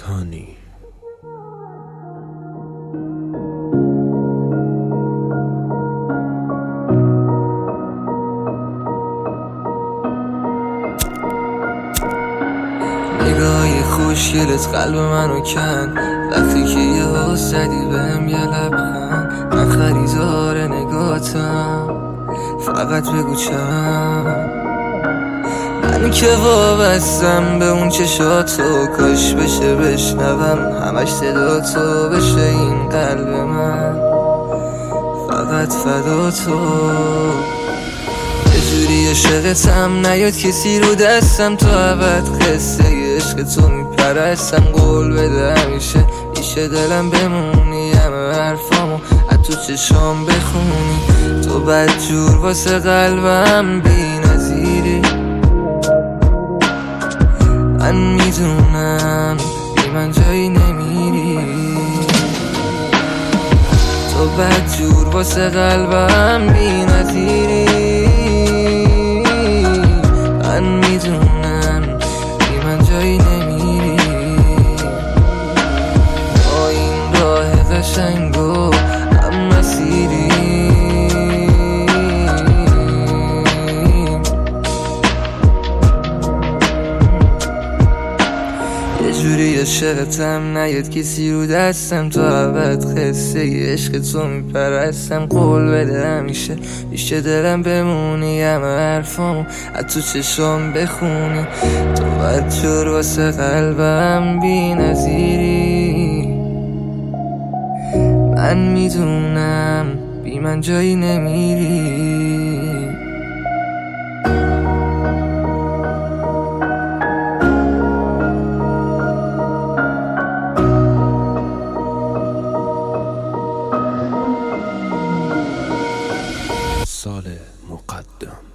هانی. نگاهی خوشگلت قلب منو کن، وقتی که یه زدی بهم یه لبخند. من خریدار نگاتم، فقط بگو چند. من که وابستم به اون چشاتو، کاش بشه بشنوم همش صدا تو، بشه این قلب من فقط فدا تو. یه جوری عشقتم نیاد کسی رو دستم، تو ابد قصه عشق تو میپرستم. قول بده همیشه پیش دلم بمونی، همه حرفامو از تو چشام بخونی. تو بدجور واسه قلبم بی نظیری، من میدونم بی من جایی نمیری. تو بدجور واسه قلبم بی نظیری، من میدونم بی من جایی نمیری. با این راه قشنگ و هم مسیری، یه جوری عشقتم نیاد کسی رو دستم، تو ابد قصه عشق تو میپرستم. قول بده همیشه پیش دلم بمونی، همه حرفامو از تو چشام بخونی. تو بدجور واسه قلبم بی نظیری، من میدونم بی من جایی نمیری. سال مقدم.